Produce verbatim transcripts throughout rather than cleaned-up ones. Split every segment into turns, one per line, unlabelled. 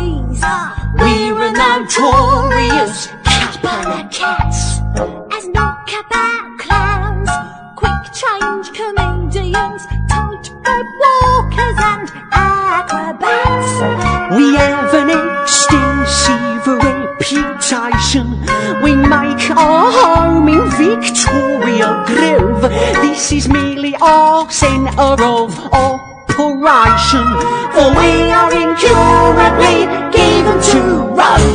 Caesar. We're a notorious couple of cats. As knockabout clowns, quick change comedians, tightrope walkers and acrobats.
We have an extensive reputation. We make our home in Victoria Grove. This is merely our centre of operation, for we are incurably given to rove.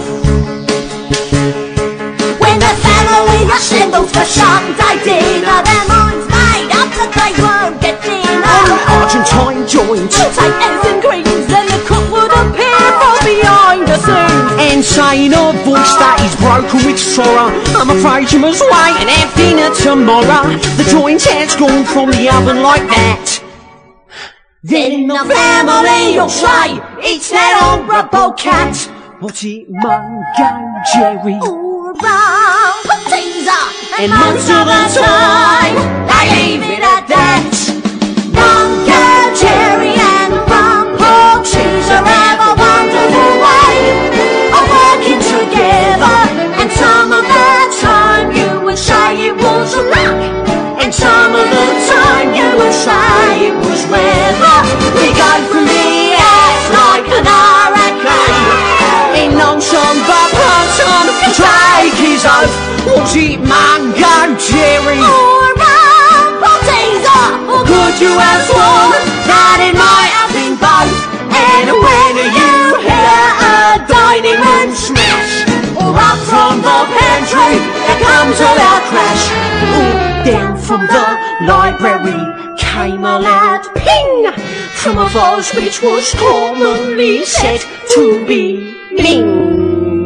When the family assembles for Sunday dinner, their minds made up that they won't get dinner.
Argentine joint,
We'll take eggs and creams, then the cook would appear from behind the scenes
and saying a voice that is broken with sorrow, I'm afraid you must wait and have dinner tomorrow. The joint has gone from the oven like that.
Then the family will say, it's that honourable cat.
What's it, Mungo Jerry?
Or Rumple Teaser.
And most of the time,
they leave it at that. Mungo Jerry and Rumple Teaser have a wonderful way of working together. And some of the time you would say it was luck, and some of the time you would say it was weather. We go through the ass like an hurricane.
In on some person can take his oath. Was it Mungo Jerry?
Or Rumple Teaser? Or could you have sworn that it might have been both? And when you hear a dining room smash, or up from the pantry there comes a loud crash,
Or down from the library came a loud ping from a vase which was commonly said to be Ming.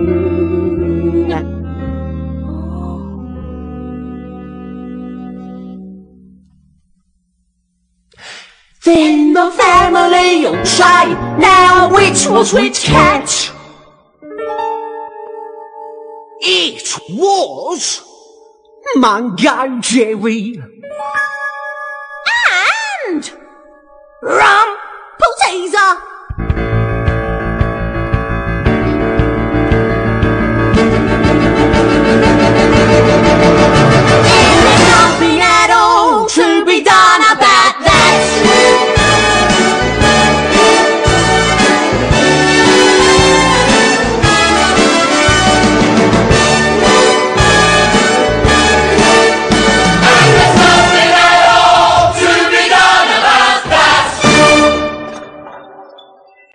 then the family will say, now which was which cat?
It was Mungo Jerry.
And Rumple Teaser.